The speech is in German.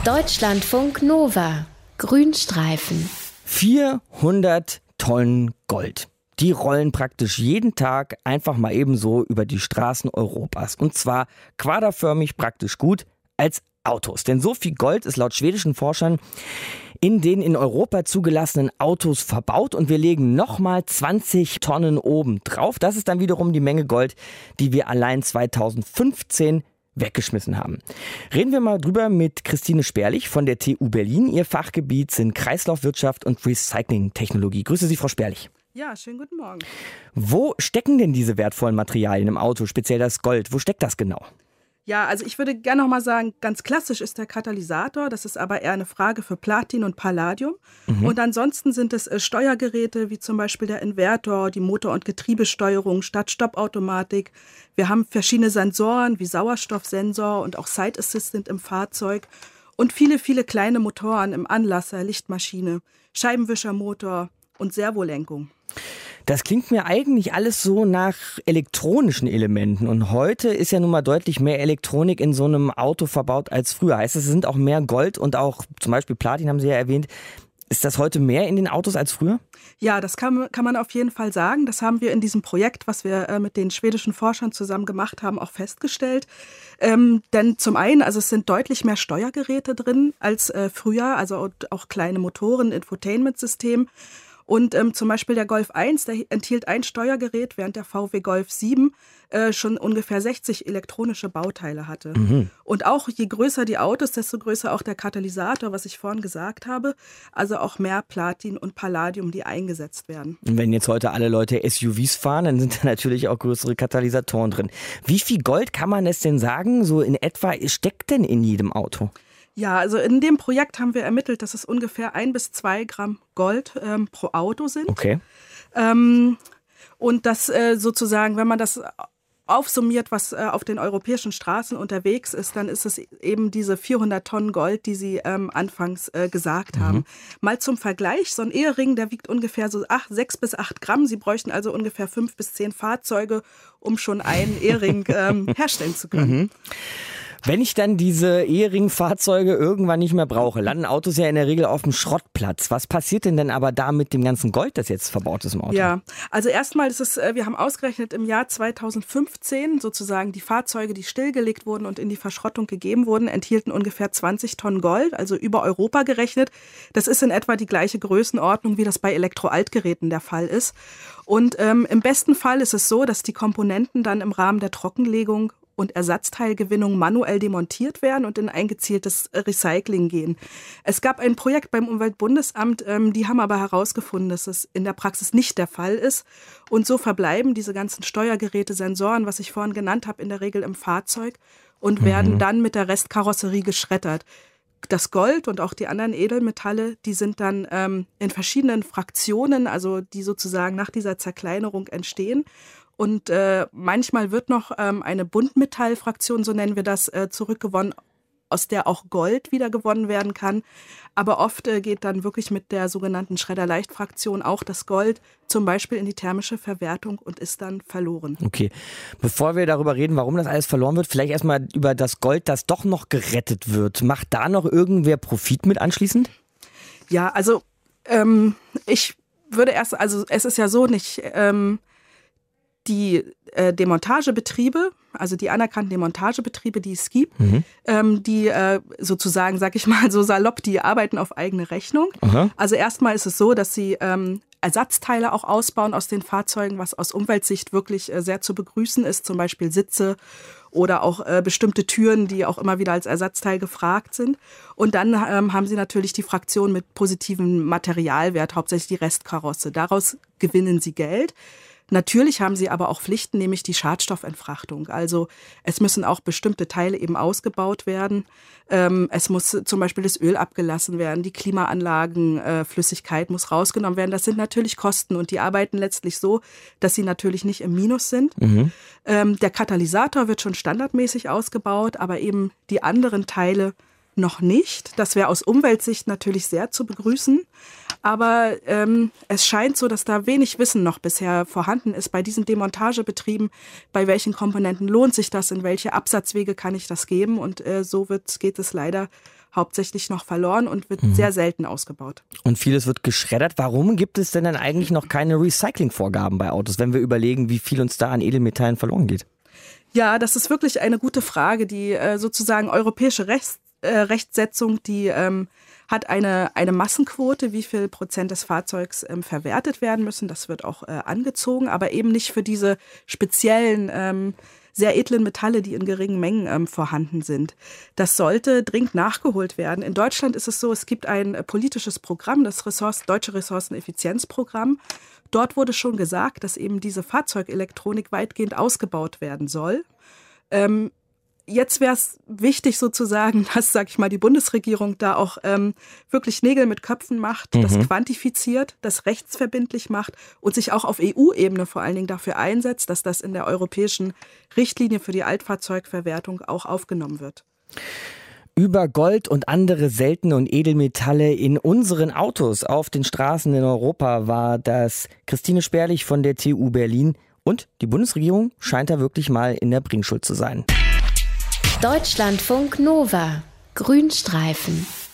Deutschlandfunk Nova. Grünstreifen. 400 Tonnen Gold. Die rollen praktisch jeden Tag einfach mal ebenso über die Straßen Europas. Und zwar quaderförmig praktisch gut als Autos. Denn so viel Gold ist laut schwedischen Forschern in den in Europa zugelassenen Autos verbaut. Und wir legen nochmal 20 Tonnen oben drauf. Das ist dann wiederum die Menge Gold, die wir allein 2015 weggeschmissen haben. Reden wir mal drüber mit Christine Sperlich von der TU Berlin. Ihr Fachgebiet sind Kreislaufwirtschaft und Recyclingtechnologie. Grüße Sie, Frau Sperlich. Ja, schönen guten Morgen. Wo stecken denn diese wertvollen Materialien im Auto, speziell das Gold? Wo steckt das genau? Ja, also ich würde gerne noch mal sagen, ganz klassisch ist der Katalysator. Das ist aber eher eine Frage für Platin und Palladium. Und ansonsten sind es Steuergeräte wie zum Beispiel der Inverter, die Motor- und Getriebesteuerung, Start-Stopp-Automatik. Wir haben verschiedene Sensoren wie Sauerstoffsensor und auch Side Assistant im Fahrzeug. Und viele, viele kleine Motoren im Anlasser, Lichtmaschine, Scheibenwischermotor und Servolenkung. Das klingt mir eigentlich alles so nach elektronischen Elementen. Und heute ist ja nun mal deutlich mehr Elektronik in so einem Auto verbaut als früher. Heißt es sind auch mehr Gold und auch zum Beispiel Platin, haben Sie ja erwähnt. Ist das heute mehr in den Autos als früher? Ja, das kann man auf jeden Fall sagen. Das haben wir in diesem Projekt, was wir mit den schwedischen Forschern zusammen gemacht haben, auch festgestellt. Denn zum einen, also es sind deutlich mehr Steuergeräte drin als früher, also auch kleine Motoren, Infotainment-System. Und zum Beispiel der Golf 1, der enthielt ein Steuergerät, während der VW Golf 7 schon ungefähr 60 elektronische Bauteile hatte. Und auch je größer die Autos, desto größer auch der Katalysator, was ich vorhin gesagt habe. Also auch mehr Platin und Palladium, die eingesetzt werden. Und wenn jetzt heute alle Leute SUVs fahren, dann sind da natürlich auch größere Katalysatoren drin. Wie viel Gold kann man es denn sagen, so in etwa steckt denn in jedem Auto? Ja, also in dem Projekt haben wir ermittelt, dass es ungefähr 1 bis 2 Gramm Gold pro Auto sind. Okay. Und das sozusagen, wenn man das aufsummiert, was auf den europäischen Straßen unterwegs ist, dann ist es eben diese 400 Tonnen Gold, die Sie anfangs gesagt haben. Mal zum Vergleich, so ein Ehering, der wiegt ungefähr so 6 bis 8 Gramm. Sie bräuchten also ungefähr 5 bis 10 Fahrzeuge, um schon einen Ehering herstellen zu können. Wenn ich dann diese Ehering-Fahrzeuge irgendwann nicht mehr brauche, landen Autos ja in der Regel auf dem Schrottplatz. Was passiert denn dann aber da mit dem ganzen Gold, das jetzt verbaut ist im Auto? Ja, also erstmal ist es, wir haben ausgerechnet im Jahr 2015 sozusagen die Fahrzeuge, die stillgelegt wurden und in die Verschrottung gegeben wurden, enthielten ungefähr 20 Tonnen Gold, also über Europa gerechnet. Das ist in etwa die gleiche Größenordnung, wie das bei Elektroaltgeräten der Fall ist. Und im besten Fall ist es so, dass die Komponenten dann im Rahmen der Trockenlegung und Ersatzteilgewinnung manuell demontiert werden und in ein gezieltes Recycling gehen. Es gab ein Projekt beim Umweltbundesamt, die haben aber herausgefunden, dass es in der Praxis nicht der Fall ist. Und so verbleiben diese ganzen Steuergeräte, Sensoren, was ich vorhin genannt habe, in der Regel im Fahrzeug und werden dann mit der Restkarosserie geschreddert. Das Gold und auch die anderen Edelmetalle, die sind dann in verschiedenen Fraktionen, also die sozusagen nach dieser Zerkleinerung entstehen. Und manchmal wird noch eine Buntmetallfraktion, so nennen wir das, zurückgewonnen, aus der auch Gold wieder gewonnen werden kann. Aber oft geht dann wirklich mit der sogenannten Schredderleichtfraktion auch das Gold zum Beispiel in die thermische Verwertung und ist dann verloren. Okay, bevor wir darüber reden, warum das alles verloren wird, vielleicht erstmal über das Gold, das doch noch gerettet wird. Macht da noch irgendwer Profit mit anschließend? Ja, also ich würde also es ist ja so nicht... Die Demontagebetriebe, also die anerkannten Demontagebetriebe, die es gibt, die sozusagen, sag ich mal so salopp, die arbeiten auf eigene Rechnung. Also erstmal ist es so, dass sie Ersatzteile auch ausbauen aus den Fahrzeugen, was aus Umweltsicht wirklich sehr zu begrüßen ist, zum Beispiel Sitze oder auch bestimmte Türen, die auch immer wieder als Ersatzteil gefragt sind. Und dann haben sie natürlich die Fraktion mit positivem Materialwert, hauptsächlich die Restkarosse. Daraus gewinnen sie Geld. Natürlich haben sie aber auch Pflichten, nämlich die Schadstoffentfrachtung. Also es müssen auch bestimmte Teile eben ausgebaut werden. Es muss zum Beispiel das Öl abgelassen werden, die Klimaanlagenflüssigkeit muss rausgenommen werden. Das sind natürlich Kosten und die arbeiten letztlich so, dass sie natürlich nicht im Minus sind. Der Katalysator wird schon standardmäßig ausgebaut, aber eben die anderen Teile noch nicht. Das wäre aus Umweltsicht natürlich sehr zu begrüßen. Aber es scheint so, dass da wenig Wissen noch bisher vorhanden ist bei diesen Demontagebetrieben. Bei welchen Komponenten lohnt sich das? In welche Absatzwege kann ich das geben? Und so geht es leider hauptsächlich noch verloren und wird sehr selten ausgebaut. Und vieles wird geschreddert. Warum gibt es denn dann eigentlich noch keine Recyclingvorgaben bei Autos, wenn wir überlegen, wie viel uns da an Edelmetallen verloren geht? Ja, das ist wirklich eine gute Frage. Die sozusagen europäische Rechtsetzung, die hat eine Massenquote, wie viel Prozent des Fahrzeugs verwertet werden müssen. Das wird auch angezogen, aber eben nicht für diese speziellen, sehr edlen Metalle, die in geringen Mengen vorhanden sind. Das sollte dringend nachgeholt werden. In Deutschland ist es so, es gibt ein politisches Programm, das Deutsche Ressourceneffizienzprogramm. Dort wurde schon gesagt, dass eben diese Fahrzeugelektronik weitgehend ausgebaut werden soll. Jetzt wäre es wichtig sozusagen, dass, sag ich mal, die Bundesregierung da auch wirklich Nägel mit Köpfen macht, das quantifiziert, das rechtsverbindlich macht und sich auch auf EU-Ebene vor allen Dingen dafür einsetzt, dass das in der europäischen Richtlinie für die Altfahrzeugverwertung auch aufgenommen wird. Über Gold und andere seltene und Edelmetalle in unseren Autos auf den Straßen in Europa war das Christine Sperlich von der TU Berlin. Und die Bundesregierung scheint da wirklich mal in der Bringschuld zu sein. Deutschlandfunk Nova. Grünstreifen.